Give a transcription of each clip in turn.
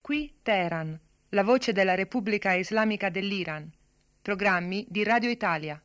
Qui Teheran, la voce della Repubblica Islamica dell'Iran. Programmi di Radio Italia.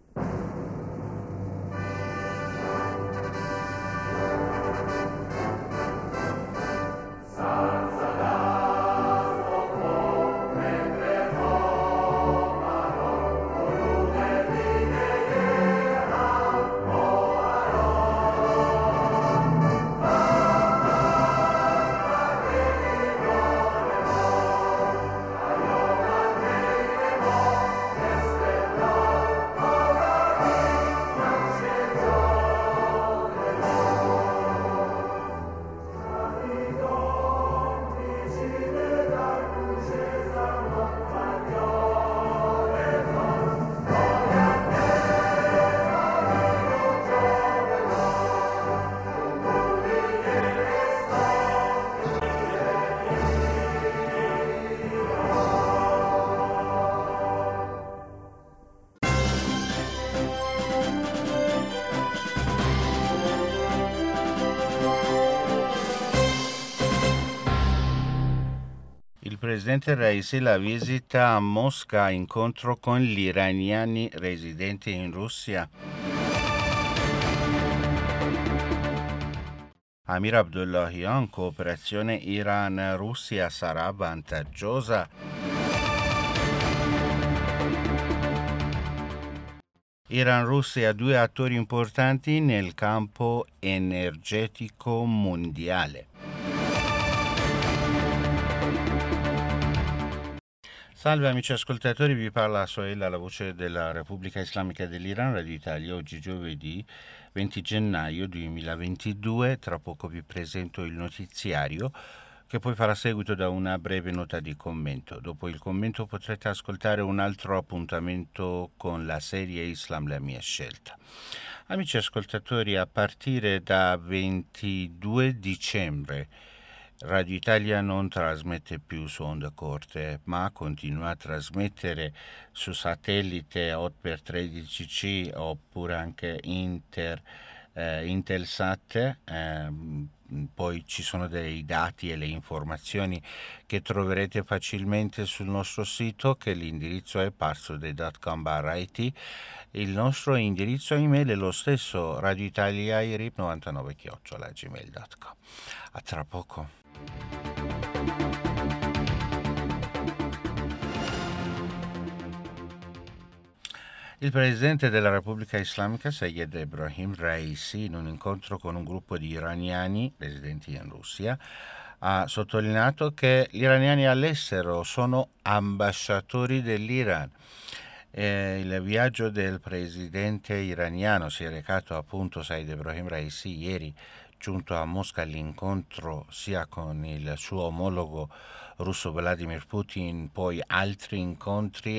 Il presidente Raisi la visita a Mosca, incontro con gli iraniani residenti in Russia. Amir Abdullahian, cooperazione Iran-Russia sarà vantaggiosa. Iran-Russia, due attori importanti nel campo energetico mondiale. Salve amici ascoltatori, vi parla Sohail, la voce della Repubblica Islamica dell'Iran, Radio Italia. Oggi giovedì 20 gennaio 2022, tra poco vi presento il notiziario che poi farà seguito da una breve nota di commento. Dopo il commento potrete ascoltare un altro appuntamento con la serie Islam la mia scelta. Amici ascoltatori, a partire da 22 dicembre Radio Italia non trasmette più su onde corte, ma continua a trasmettere su satellite 8x13C oppure anche Intelsat. Poi ci sono dei dati e le informazioni che troverete facilmente sul nostro sito, che l'indirizzo è parsoday.com/it. Il nostro indirizzo email è lo stesso, radioitaliairip99@gmail.com. A tra poco. Il presidente della Repubblica Islamica Sayed Ebrahim Raisi, in un incontro con un gruppo di iraniani residenti in Russia, ha sottolineato che gli iraniani all'estero sono ambasciatori dell'Iran. Il viaggio del presidente iraniano si è recato appunto Sayed Ebrahim Raisi ieri, giunto a Mosca all'incontro sia con il suo omologo russo Vladimir Putin, poi altri incontri,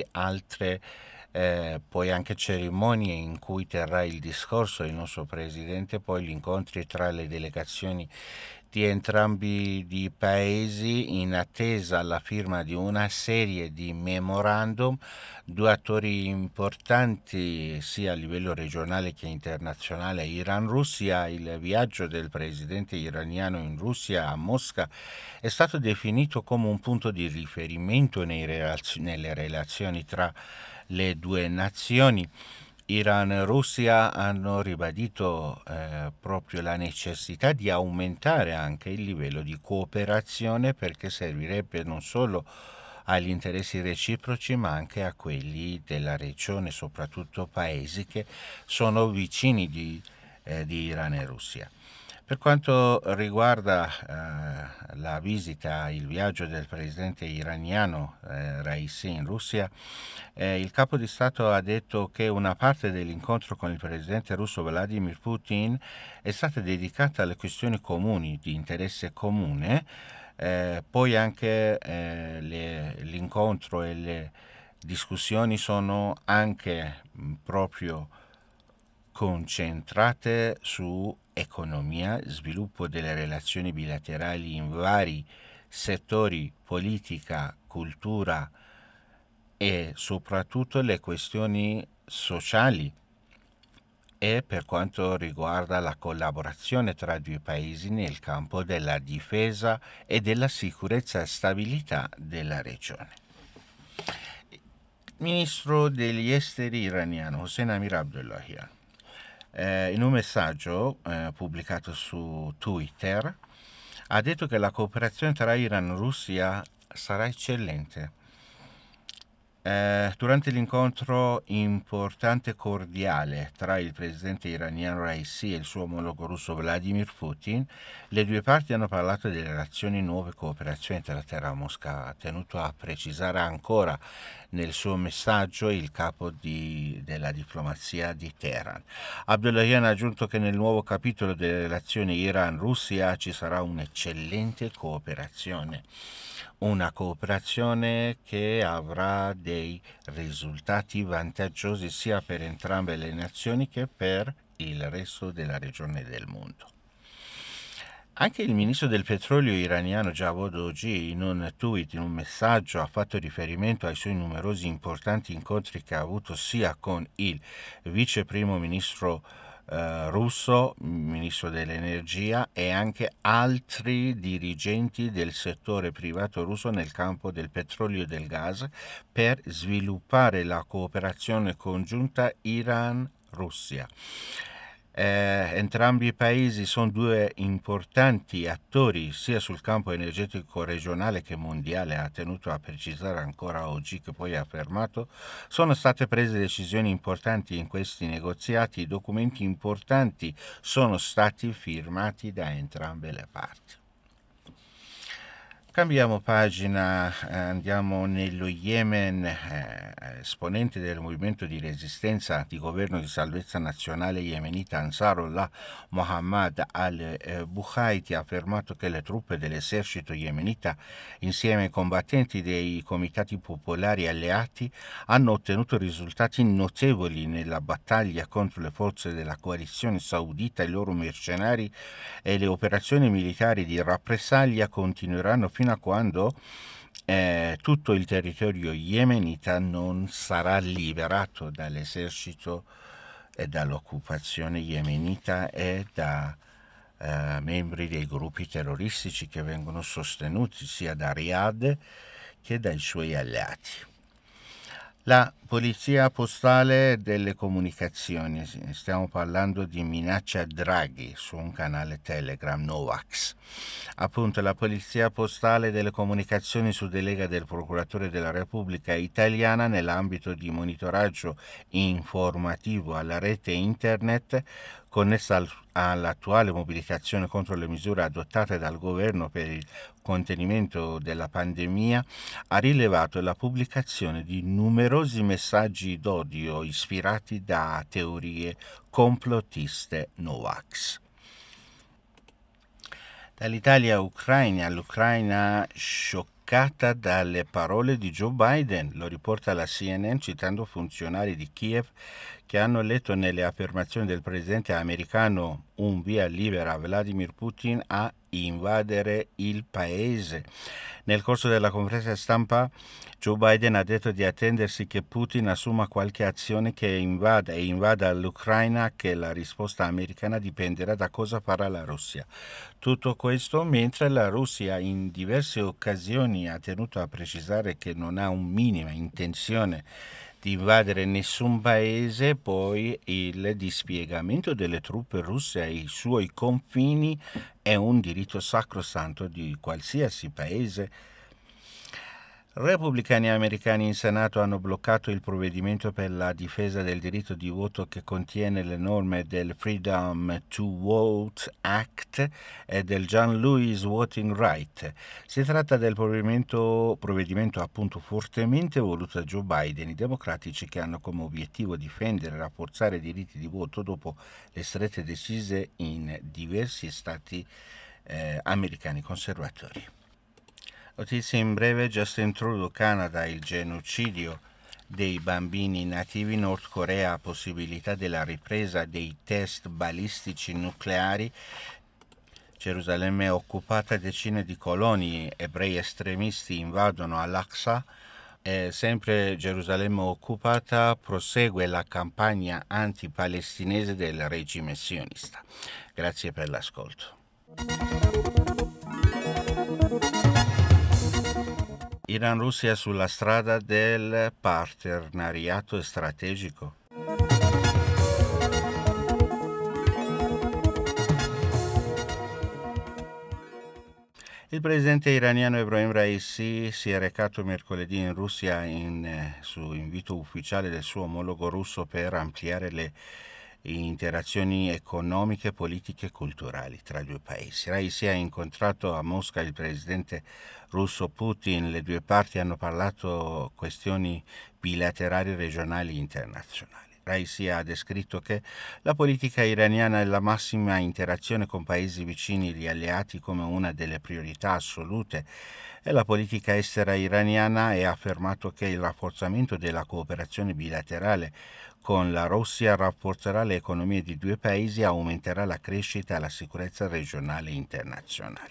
poi anche cerimonie in cui terrà il discorso il nostro presidente, poi gli incontri tra le delegazioni di entrambi i paesi in attesa alla firma di una serie di memorandum. Due attori importanti sia a livello regionale che internazionale, Iran-Russia. Il viaggio del presidente iraniano in Russia a Mosca è stato definito come un punto di riferimento nelle relazioni tra le due nazioni. Iran e Russia hanno ribadito proprio la necessità di aumentare anche il livello di cooperazione, perché servirebbe non solo agli interessi reciproci ma anche a quelli della regione, soprattutto paesi che sono vicini di Iran e Russia. Per quanto riguarda la visita, il viaggio del presidente iraniano Raisi in Russia, il capo di Stato ha detto che una parte dell'incontro con il presidente russo Vladimir Putin è stata dedicata alle questioni comuni, di interesse comune. Poi anche l'incontro e le discussioni sono anche proprio concentrate su economia, sviluppo delle relazioni bilaterali in vari settori, politica, cultura e soprattutto le questioni sociali e per quanto riguarda la collaborazione tra i due paesi nel campo della difesa e della sicurezza e stabilità della regione. Il ministro degli esteri iraniano Hossein Amir Abdollahian, in un messaggio pubblicato su Twitter, ha detto che la cooperazione tra Iran e Russia sarà eccellente. Durante l'incontro importante e cordiale tra il presidente iraniano Raisi e il suo omologo russo Vladimir Putin, le due parti hanno parlato delle relazioni nuove cooperazioni tra Teheran e Mosca. Ha tenuto a precisare ancora nel suo messaggio il capo della diplomazia di Teheran. Abdollahian ha aggiunto che nel nuovo capitolo delle relazioni Iran-Russia ci sarà un'eccellente cooperazione. Una cooperazione che avrà dei risultati vantaggiosi sia per entrambe le nazioni che per il resto della regione del mondo. Anche il ministro del petrolio iraniano Javad Oji in un tweet, in un messaggio, ha fatto riferimento ai suoi numerosi importanti incontri che ha avuto sia con il vice primo ministro russo, ministro dell'energia, e anche altri dirigenti del settore privato russo nel campo del petrolio e del gas per sviluppare la cooperazione congiunta Iran-Russia. Entrambi i paesi sono due importanti attori sia sul campo energetico regionale che mondiale, ha tenuto a precisare ancora oggi, che poi ha affermato: sono state prese decisioni importanti in questi negoziati, i documenti importanti sono stati firmati da entrambe le parti. Cambiamo pagina, andiamo nello Yemen. Esponente del movimento di resistenza di governo di salvezza nazionale yemenita Ansarullah, Mohammad al-Bukhaiti, ha affermato che le truppe dell'esercito yemenita, insieme ai combattenti dei comitati popolari alleati, hanno ottenuto risultati notevoli nella battaglia contro le forze della coalizione saudita e i loro mercenari, e le operazioni militari di rappresaglia continueranno fino a quando tutto il territorio yemenita non sarà liberato dall'esercito e dall'occupazione yemenita e da membri dei gruppi terroristici che vengono sostenuti sia da Riyadh che dai suoi alleati. La polizia postale delle comunicazioni, stiamo parlando di minaccia Draghi su un canale Telegram, Novax. Appunto, la polizia postale delle comunicazioni su delega del procuratore della Repubblica italiana, nell'ambito di monitoraggio informativo alla rete internet connessa all'attuale mobilitazione contro le misure adottate dal governo per il contenimento della pandemia, ha rilevato la pubblicazione di numerosi messaggi d'odio ispirati da teorie complottiste Novax. Dall'Italia all'Ucraina scioccata dalle parole di Joe Biden, lo riporta la CNN citando funzionari di Kiev che hanno letto nelle affermazioni del presidente americano un via libera a Vladimir Putin a invadere il paese. Nel corso della conferenza stampa Joe Biden ha detto di attendersi che Putin assuma qualche azione che invada l'Ucraina, che la risposta americana dipenderà da cosa farà la Russia. Tutto questo mentre la Russia in diverse occasioni ha tenuto a precisare che non ha un minima intenzione di invadere nessun paese, poi il dispiegamento delle truppe russe ai suoi confini è un diritto sacrosanto di qualsiasi paese. Repubblicani americani in Senato hanno bloccato il provvedimento per la difesa del diritto di voto che contiene le norme del Freedom to Vote Act e del John Lewis Voting Right. Si tratta del provvedimento appunto fortemente voluto da Joe Biden, i democratici che hanno come obiettivo difendere e rafforzare i diritti di voto dopo le strette decise in diversi stati americani conservatori. Notizie in breve: Justin Trudeau, Canada, il genocidio dei bambini nativi. Nord Corea, possibilità della ripresa dei test balistici nucleari. Gerusalemme è occupata, decine di coloni ebrei estremisti invadono Al-Aqsa sempre Gerusalemme occupata, prosegue la campagna anti-palestinese del regime sionista. Grazie per l'ascolto. Iran-Russia sulla strada del partenariato strategico. Il presidente iraniano Ebrahim Raisi si è recato mercoledì in Russia su invito ufficiale del suo omologo russo per ampliare le interazioni economiche, politiche e culturali tra i due paesi. Raisi ha incontrato a Mosca il presidente russo Putin. Le due parti hanno parlato questioni bilaterali, regionali e internazionali. Raisi ha descritto che la politica iraniana è la massima interazione con paesi vicini e gli alleati come una delle priorità assolute e la politica estera iraniana e ha affermato che il rafforzamento della cooperazione bilaterale con la Russia rafforzerà le economie di due paesi e aumenterà la crescita e la sicurezza regionale e internazionale.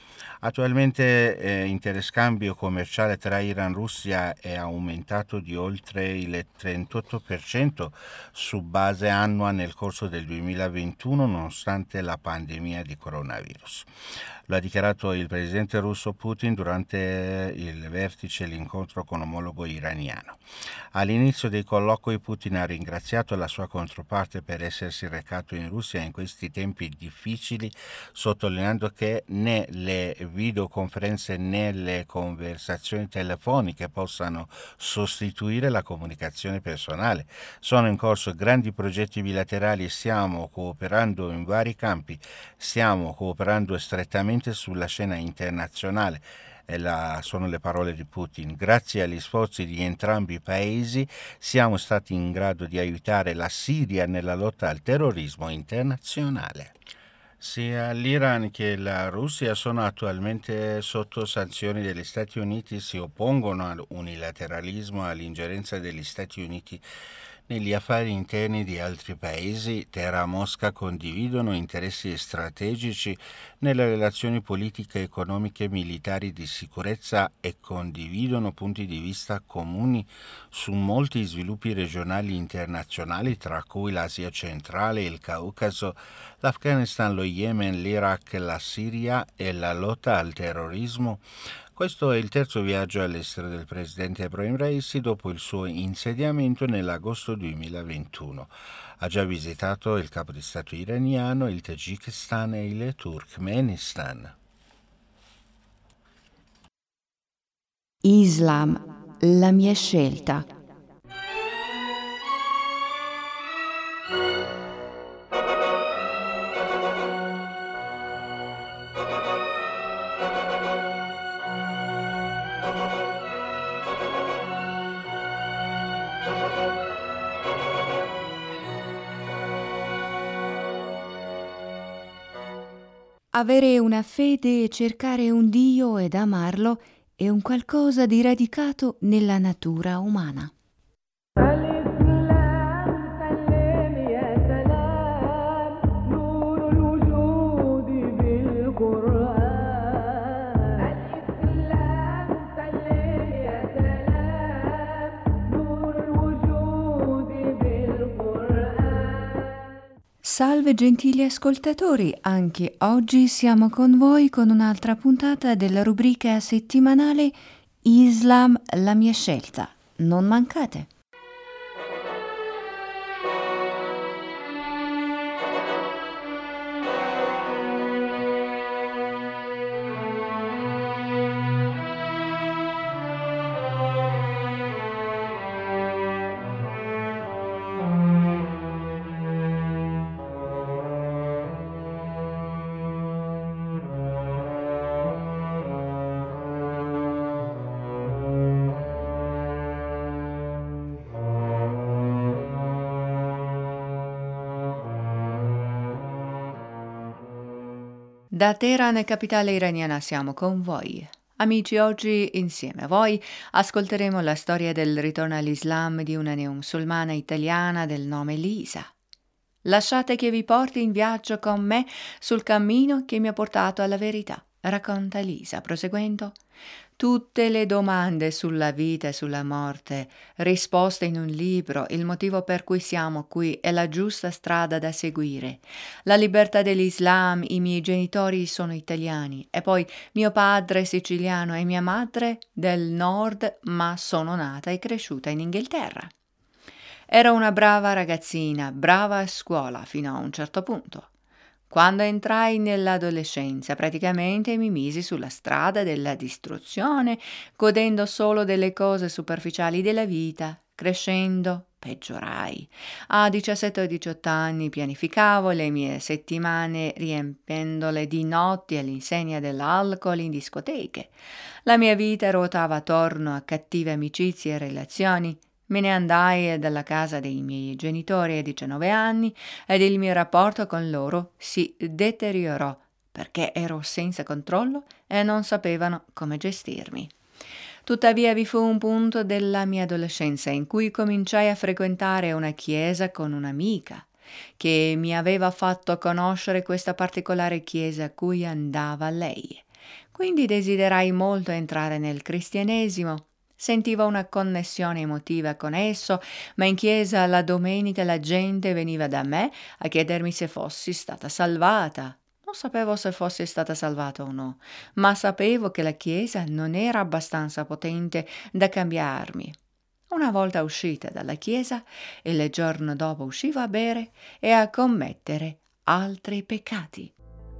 Attualmente interscambio commerciale tra Iran e Russia è aumentato di oltre il 38% su base annua nel corso del 2021 nonostante la pandemia di coronavirus. Lo ha dichiarato il presidente russo Putin durante il vertice e l'incontro con omologo iraniano. All'inizio dei colloqui Putin ha ringraziato la sua controparte per essersi recato in Russia in questi tempi difficili, sottolineando che né le videoconferenze né le conversazioni telefoniche possano sostituire la comunicazione personale. Sono in corso grandi progetti bilaterali e stiamo cooperando in vari campi, stiamo cooperando strettamente sulla scena internazionale. Sono le parole di Putin. Grazie agli sforzi di entrambi i paesi siamo stati in grado di aiutare la Siria nella lotta al terrorismo internazionale. Sia l'Iran che la Russia sono attualmente sotto sanzioni degli Stati Uniti, si oppongono all'unilateralismo e all'ingerenza degli Stati Uniti negli affari interni di altri paesi. Teheran e Mosca condividono interessi strategici nelle relazioni politiche, economiche e militari di sicurezza e condividono punti di vista comuni su molti sviluppi regionali internazionali, tra cui l'Asia centrale, il Caucaso, l'Afghanistan, lo Yemen, l'Iraq, la Siria e la lotta al terrorismo. Questo è il terzo viaggio all'estero del presidente Ebrahim Raisi dopo il suo insediamento nell'agosto 2021. Ha già visitato il capo di Stato iraniano, il Tagikistan e il Turkmenistan. Islam, la mia scelta. Avere una fede e cercare un Dio ed amarlo è un qualcosa di radicato nella natura umana. Salve gentili ascoltatori, anche oggi siamo con voi con un'altra puntata della rubrica settimanale Islam, la mia scelta. Non mancate! Da Teheran, capitale iraniana, siamo con voi. Amici, oggi insieme a voi ascolteremo la storia del ritorno all'Islam di una neomusulmana italiana del nome Lisa. Lasciate che vi porti in viaggio con me sul cammino che mi ha portato alla verità, racconta Lisa, proseguendo. tutte le domande sulla vita e sulla morte, risposte in un libro, il motivo per cui siamo qui e la giusta strada da seguire, la libertà dell'Islam, i miei genitori sono italiani e poi mio padre è siciliano e mia madre del nord, ma sono nata e cresciuta in Inghilterra. Ero una brava ragazzina, brava a scuola fino a un certo punto. Quando entrai nell'adolescenza, praticamente mi misi sulla strada della distruzione, godendo solo delle cose superficiali della vita. Crescendo, peggiorai. A 17 o 18 anni pianificavo le mie settimane riempendole di notti all'insegna dell'alcol in discoteche. La mia vita ruotava attorno a cattive amicizie e relazioni. Me ne andai dalla casa dei miei genitori a 19 anni ed il mio rapporto con loro si deteriorò perché ero senza controllo e non sapevano come gestirmi. Tuttavia vi fu un punto della mia adolescenza in cui cominciai a frequentare una chiesa con un'amica che mi aveva fatto conoscere questa particolare chiesa a cui andava lei. Quindi desiderai molto entrare nel cristianesimo. Sentivo una connessione emotiva con esso, ma in chiesa la domenica la gente veniva da me a chiedermi se fossi stata salvata. Non sapevo se fossi stata salvata o no, ma sapevo che la chiesa non era abbastanza potente da cambiarmi. Una volta uscita dalla chiesa, il giorno dopo uscivo a bere e a commettere altri peccati.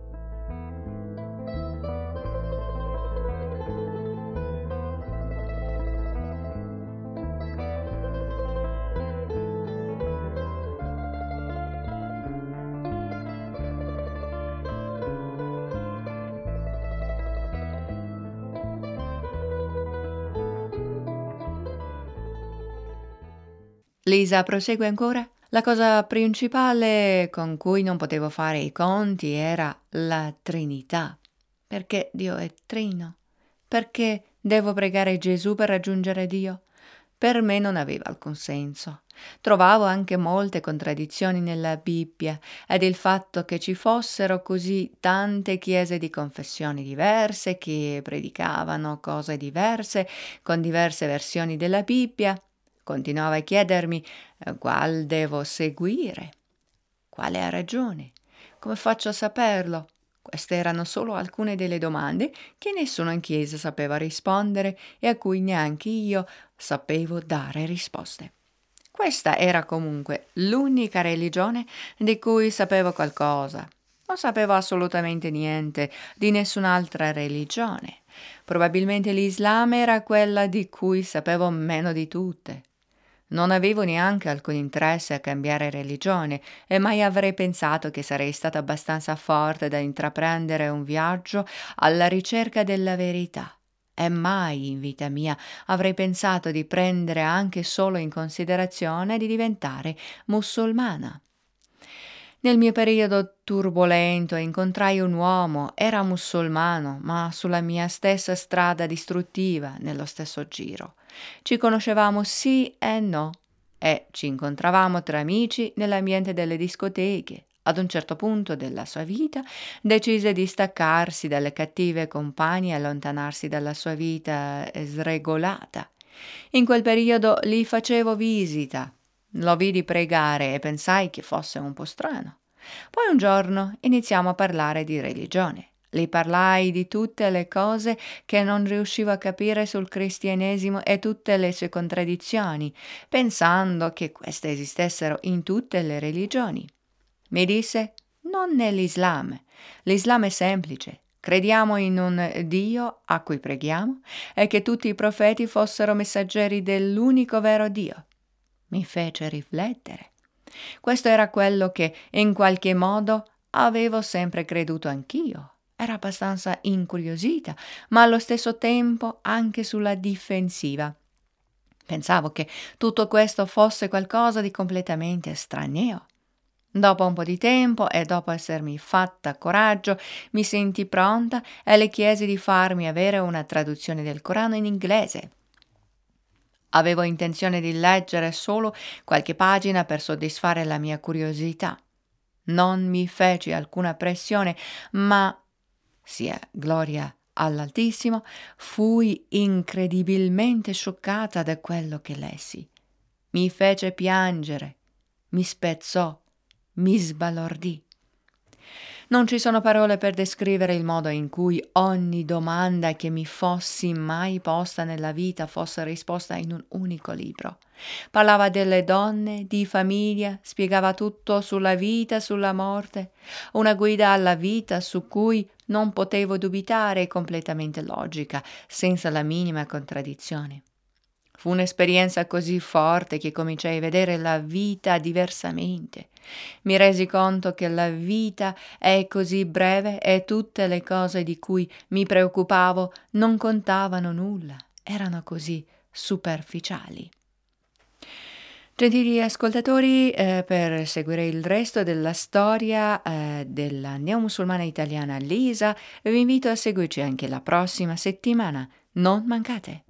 Lisa prosegue ancora. La cosa principale con cui non potevo fare i conti era la Trinità. Perché Dio è trino? Perché devo pregare Gesù per raggiungere Dio? Per me non aveva alcun senso. Trovavo anche molte contraddizioni nella Bibbia ed il fatto che ci fossero così tante chiese di confessioni diverse che predicavano cose diverse con diverse versioni della Bibbia. Continuavo a chiedermi qual devo seguire, quale ha ragione, come faccio a saperlo. Queste erano solo alcune delle domande che nessuno in chiesa sapeva rispondere e a cui neanche io sapevo dare risposte. Questa era comunque l'unica religione di cui sapevo qualcosa. Non sapevo assolutamente niente di nessun'altra religione. Probabilmente l'Islam era quella di cui sapevo meno di tutte. Non avevo neanche alcun interesse a cambiare religione e mai avrei pensato che sarei stata abbastanza forte da intraprendere un viaggio alla ricerca della verità. E mai in vita mia avrei pensato di prendere anche solo in considerazione di diventare musulmana. Nel mio periodo turbolento incontrai un uomo, era musulmano, ma sulla mia stessa strada distruttiva, nello stesso giro. Ci conoscevamo sì e no, e ci incontravamo tra amici nell'ambiente delle discoteche. Ad un certo punto della sua vita decise di staccarsi dalle cattive compagne e allontanarsi dalla sua vita sregolata. In quel periodo gli facevo visita. Lo vidi pregare e pensai che fosse un po' strano. Poi un giorno iniziamo a parlare di religione. Gli parlai di tutte le cose che non riuscivo a capire sul cristianesimo e tutte le sue contraddizioni, pensando che queste esistessero in tutte le religioni. Mi disse: non nell'Islam. L'Islam è semplice. Crediamo in un Dio a cui preghiamo e che tutti i profeti fossero messaggeri dell'unico vero Dio. Mi fece riflettere. Questo era quello che in qualche modo avevo sempre creduto anch'io. Era abbastanza incuriosita, ma allo stesso tempo anche sulla difensiva. Pensavo che tutto questo fosse qualcosa di completamente estraneo. Dopo un po' di tempo e dopo essermi fatta coraggio, mi sentii pronta e le chiesi di farmi avere una traduzione del Corano in inglese. Avevo intenzione di leggere solo qualche pagina per soddisfare la mia curiosità. Non mi feci alcuna pressione, ma sia gloria all'Altissimo, fui incredibilmente scioccata da quello che lessi. Mi fece piangere, mi spezzò, mi sbalordì. Non ci sono parole per descrivere il modo in cui ogni domanda che mi fossi mai posta nella vita fosse risposta in un unico libro. Parlava delle donne, di famiglia, spiegava tutto sulla vita, sulla morte, una guida alla vita su cui non potevo dubitare, completamente logica, senza la minima contraddizione. Fu un'esperienza così forte che cominciai a vedere la vita diversamente. Mi resi conto che la vita è così breve e tutte le cose di cui mi preoccupavo non contavano nulla, erano così superficiali. Gentili ascoltatori, per seguire il resto della storia della neomusulmana italiana Lisa, vi invito a seguirci anche la prossima settimana. Non mancate!